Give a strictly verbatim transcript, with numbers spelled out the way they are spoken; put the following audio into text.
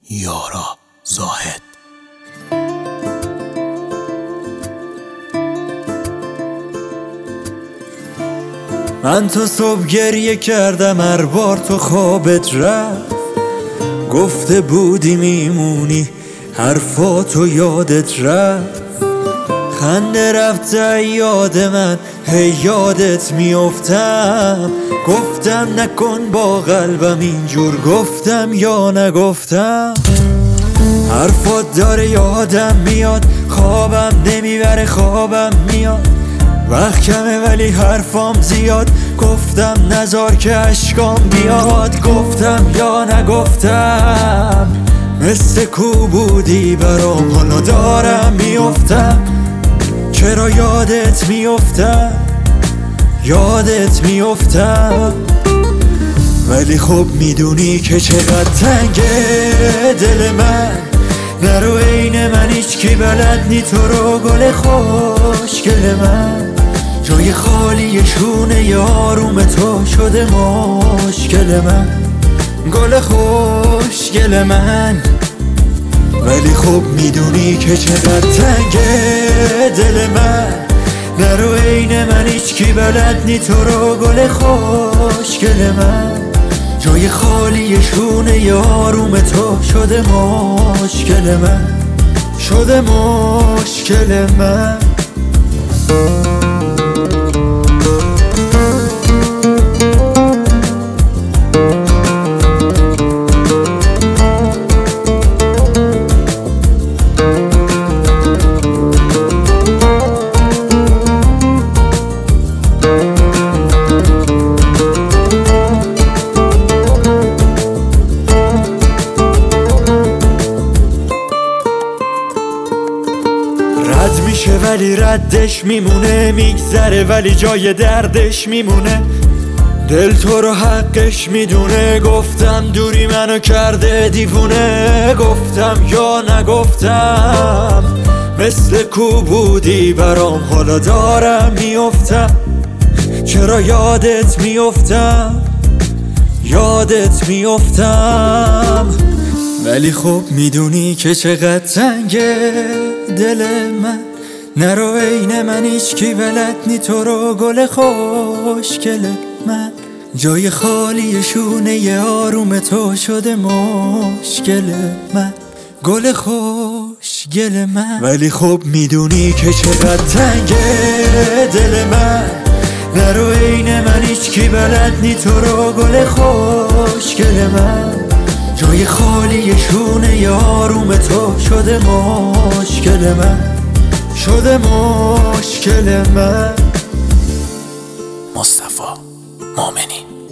یارا زاهد. من تا صبح گریه کردم هر بار تو خوابت رفت، گفته بودی میمونی حرفاتو یادت رفت. خنده رفته یاد من هی یادت میافتم، گفتم نکن با قلبم اینجور، گفتم یا نگفتم. حرفات داره یادم میاد، خوابم نمیبره خوابم میاد. وقت کمه ولی حرفام زیاد، گفتم نذار که اشکام بیاد. گفتم یا نگفتم، مثل کو بودی برام حالا دارم میافتم. چرا یادت میافتم یادت میافتم، ولی خب میدونی که چقدر تنگه دل من. نرو عین من هیچ کی بلد نی تو رو گل خوشگل من. جای خالی شونه یاروم تو شده مشکل من، گل خوشگل من. ولی خب میدونی که چقدر تنگه دل من. نرو عین من هیچ کی بلد نی تو رو گل خوشگل من. جای خالی شونه یاروم تو شده مشکل من، شده مشکل من. رد میشه ولی ردش میمونه، میگذره ولی جای دردش میمونه. دل تو رو حقش میدونه، گفتم دوری منو کرده دیوونه. گفتم یا نگفتم، مثل کو بودی برام حالا دارم میافتم. چرا یادت میافتم یادت میافتم، ولی خب میدونی که چقدر تنگه دل من. نرو عین من هیچ کی بلد نی تو رو گل خوشگل من. جای خالی شونه ی آروم تو شده مشکل من، گل خوشگل من. ولی خب میدونی که چقدر تنگه دل من. نرو عین من هیچ کی بلد نی تو رو گل خوشگل من. جای خالی شونه یاروم تو شده مشکل من، شده مشکل من. مصطفی مومنی.